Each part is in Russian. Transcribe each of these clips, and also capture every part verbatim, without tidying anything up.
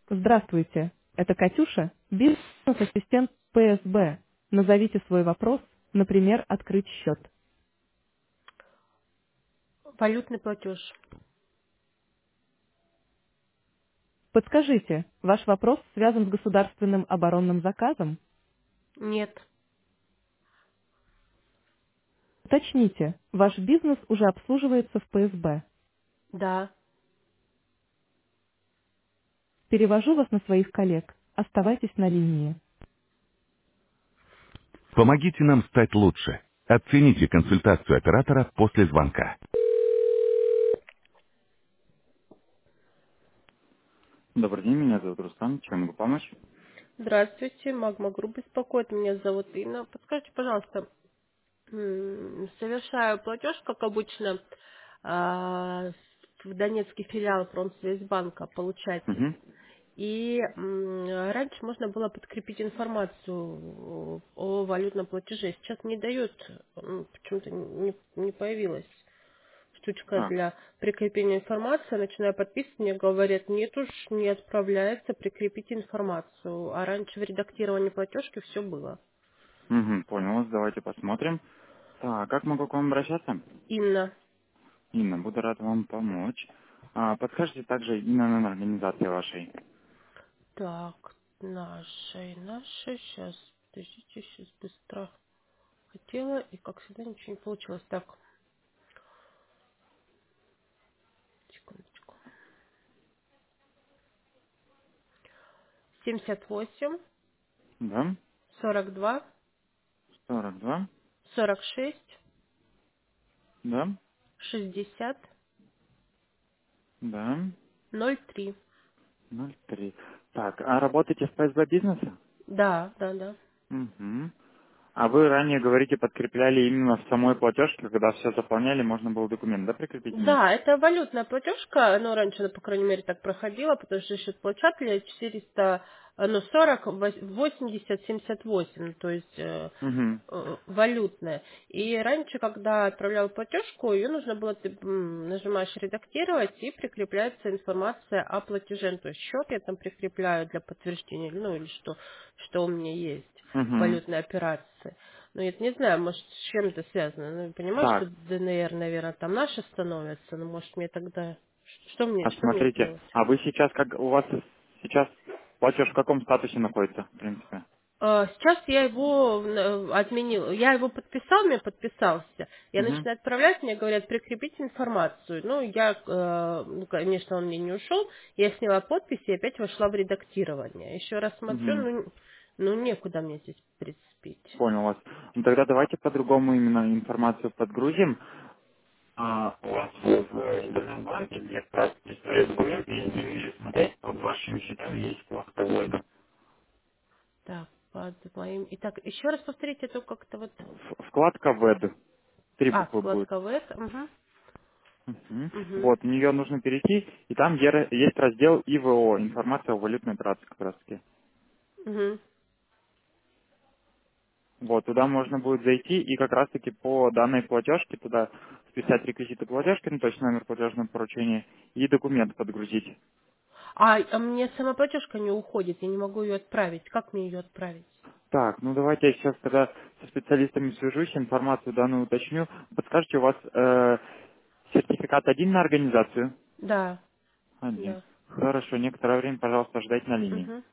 Здравствуйте, это Катюша, бизнес-ассистент П С Б. Назовите свой вопрос, например, открыть счет. Валютный платеж. Подскажите, ваш вопрос связан с государственным оборонным заказом? Нет. Уточните, ваш бизнес уже обслуживается в П С Б. Да. Перевожу вас на своих коллег. Оставайтесь на линии. Помогите нам стать лучше. Оцените консультацию оператора после звонка. Добрый день, меня зовут Рустам. Чем могу помочь? Здравствуйте, Магма Групп беспокоит. Меня зовут Инна. Подскажите, пожалуйста, м, совершаю платеж, как обычно, а, в Донецкий филиал Промсвязьбанка, получатель. Угу. И м, раньше можно было подкрепить информацию о валютном платеже. Сейчас не дают, м, почему-то не, не появилась штучка Так. для прикрепления информации. Начинаю подписывать, мне говорят, нет уж, не отправляется, прикрепите информацию. А раньше в редактировании платежки все было. Угу, понял вас. Давайте посмотрим. Так, как могу к вам обращаться? Инна. Инна, буду рад вам помочь. А, подскажите также имя номер организации вашей. Так, нашей, нашей, сейчас, подождите, сейчас быстро хотела, и как всегда ничего не получилось. Так, секундочку. семьдесят восемь, Да? сорок два, сорок два. сорок шесть, Да? шестьдесят, Да. ноль три. ноль три. Так, а работаете в П С Б бизнеса? Да, да, да. Угу. А вы ранее, говорите, подкрепляли именно в самой платежке, когда все заполняли, можно было документ, да, прикрепить вниз? Да, это валютная платежка, но раньше, она, по крайней мере, так проходила, потому что счет получателя четыреста, э, ну, сорок, восемьдесят, семьдесят восемь, то есть э, Угу. э, валютная. И раньше, когда отправлял платежку, ее нужно было, ты м, нажимаешь редактировать, и прикрепляется информация о платеже. Ну, то есть счет я там прикрепляю для подтверждения, ну, или что, что у меня есть Угу. валютные операции. Ну, я не знаю, может, с чем это связано. Ну, я понимаю, что Так, Д Н Р, наверное, там наши становятся, но, может, мне тогда... Что мне, а что мне смотрите, сделать? а вы сейчас, как у вас сейчас платеж в каком статусе находится, в принципе? А, Сейчас я его э, отменил. Я его подписал, мне подписался. Я Угу. начинаю отправлять, мне говорят, прикрепить информацию. Ну, я, э, ну, конечно, он мне не ушел. Я сняла подпись и опять вошла в редактирование. Еще раз смотрю, Угу. ну, ну некуда мне здесь прицепить. Понял вас. Ну тогда давайте по-другому именно информацию подгрузим. А у вас в в интернет-банке, где как раз история документов, если смотреть, под вашими счетами есть вкладка Word. Так, под моим... Итак, еще раз повторите, это как-то вот... В- Вкладка Word. Три А, буквы будет. вкладка В. Угу. Мгм. Угу. Вот, в нее нужно перейти, и там е- есть раздел И В О, информация о валютной операции как раз таки. Угу. Вот, туда можно будет зайти и как раз таки по данной платежке туда вписать реквизиты платежки, ну, то есть номер платежного поручения, и документ подгрузить. А, а мне сама платежка не уходит, я не могу ее отправить. Как мне ее отправить? Так, ну давайте я сейчас тогда со специалистами свяжусь, информацию данную уточню. Подскажите, у вас э, сертификат один на организацию? Да, Один. да. Хорошо, некоторое время, пожалуйста, ждать на линии. Угу.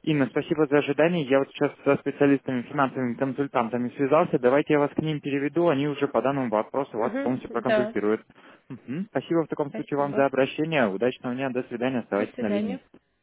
Инна, спасибо за ожидание. Я вот сейчас со специалистами, финансовыми консультантами связался. Давайте я вас к ним переведу. Они уже по данному вопросу вас Угу, полностью да, проконсультируют. Мгм. Спасибо в таком случае вам за спасибо. обращение. Удачного дня. До свидания. До Оставайтесь на линии. свидания.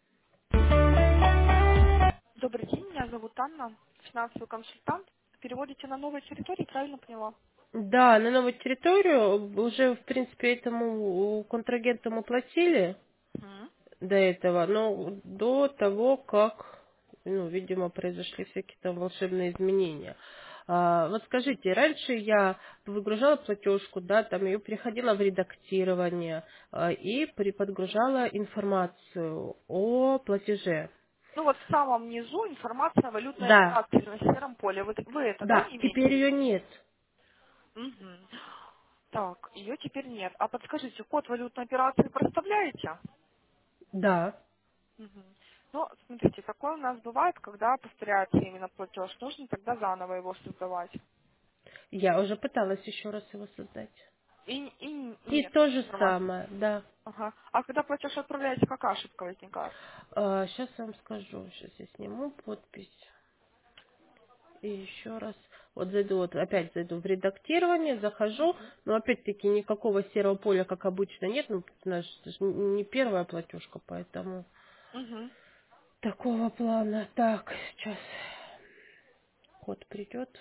Добрый день, меня зовут Анна, финансовый консультант. Переводите на новые территории, правильно поняла? Да, на новую территорию уже, в принципе, этому контрагенту мы платили Мгм. до этого, но до того, как, ну, видимо, произошли всякие там волшебные изменения. А, вот скажите, раньше я выгружала платежку, да, там ее переходила в редактирование а, и приподгружала информацию о платеже. Ну вот в самом низу информация о валютной Да, операции на сером поле. Вот вы это, да, да, имеете в теперь ее виду? нет. Мгм. Так, ее теперь нет. А подскажите, код валютной операции проставляете? Да, Мгм. Ну, смотрите, такое у нас бывает, когда повторяется именно платеж. Нужно тогда заново его создавать. я уже пыталась еще раз его создать. И, и И нет то же информации. самое, да. Ага. А когда платеж отправляете, какая ошибка возникает? сейчас я вам скажу. Сейчас я сниму подпись. И еще раз. Вот зайду, вот опять зайду в редактирование, захожу. Но опять-таки никакого серого поля, как обычно, нет. Ну, знаешь, это ж не первая платежка, поэтому Угу. такого плана. Так, сейчас код придет.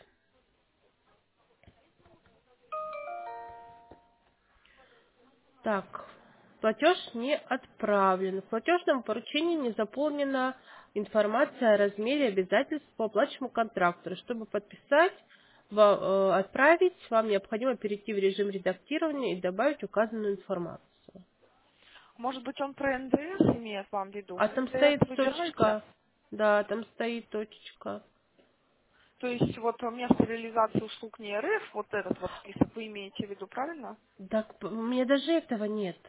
Так, платеж не отправлен. В платежном поручении не заполнена информация о размере обязательств по оплачиваемому контракту. Чтобы подписать, ва- э, отправить, вам необходимо перейти в режим редактирования и добавить указанную информацию. Может быть, он про эн дэ эс имеет вам в виду? А там эн дэ эс стоит выбираете? точечка. Да, там стоит точечка. То есть вот место реализации услуг не эр эф, вот этот вот список вы имеете в виду, правильно? Так, п- у меня даже этого нет.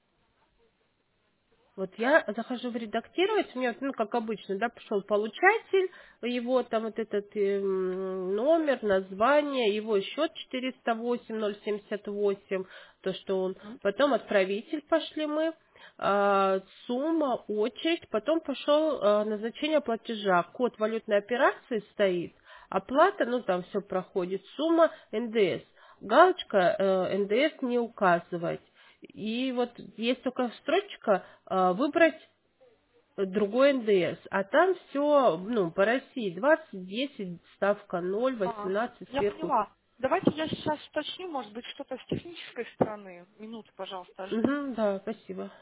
Вот я захожу в редактировать, у меня, ну, как обычно, да, пошел получатель, его там вот этот эм, номер, название, его счет четыреста восемь ноль семьдесят восемь, то, что он, потом отправитель пошли мы, а, сумма, очередь, потом пошел а, назначение платежа, код валютной операции стоит, оплата, ну, там все проходит, сумма эн дэ эс, галочка э, эн дэ эс не указывать. И вот есть только строчка а, выбрать другой эн дэ эс, а там все, ну, по России двадцать, десять, ставка ноль, А, восемнадцать я сверху. поняла. Давайте я сейчас уточню, может быть, что-то с технической стороны. Минуту, пожалуйста, ожидайте. Угу, да, спасибо.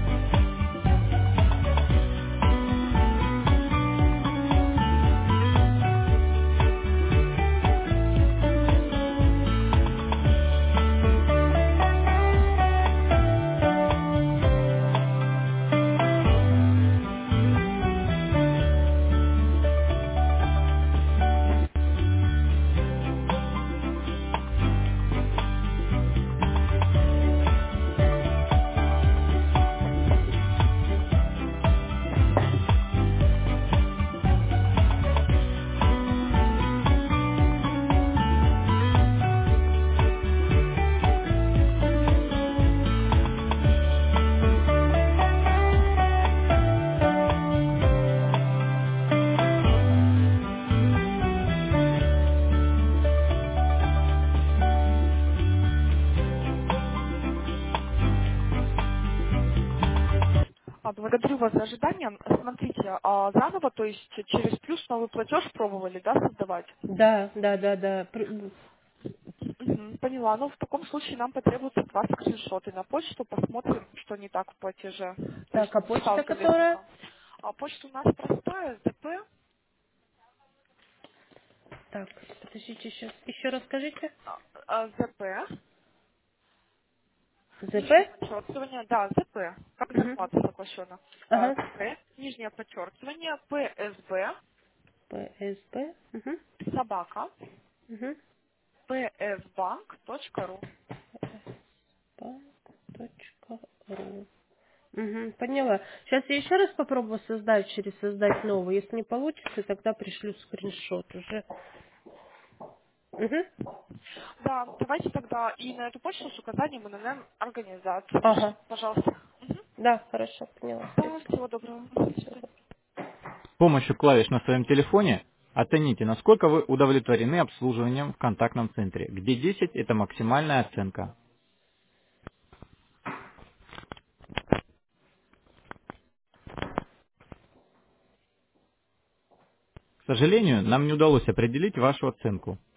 А, благодарю вас за ожидание. Смотрите, а заново, то есть через плюс новый платеж пробовали, да, создавать? Да, да, да, да. Пр- Мгм, поняла. Ну, в таком случае нам потребуются два скриншота на почту, посмотрим, что не так в платеже. То есть Так, а почта, сталкивались которая? пока. А почта у нас простая, зэ пэ, Так, подождите, еще, еще раз скажите. а, а, зэ пэ, нижнее ЗП? подчеркивание, да, зэ пэ, как Угу. зарплата сокращенно. А, Ага. зэ пэ, нижнее подчеркивание, пэ эс бэ, ПСБ. Угу. собака, Угу. пэ эс банк точка ру. Банк.ру. Угу, поняла. Сейчас я еще раз попробую создать через создать новый. Если не получится, тогда пришлю скриншот уже. Угу. Да, давайте тогда и на эту почту с указанием эн эн эм организации. Ага. Пожалуйста. Мгм. Да, хорошо, поняла. Да, Спасибо. всего доброго. До Всего свидания. помощью клавиш на своем телефоне оцените, насколько вы удовлетворены обслуживанием в контактном центре, где десять это максимальная оценка. К сожалению, нам не удалось определить вашу оценку.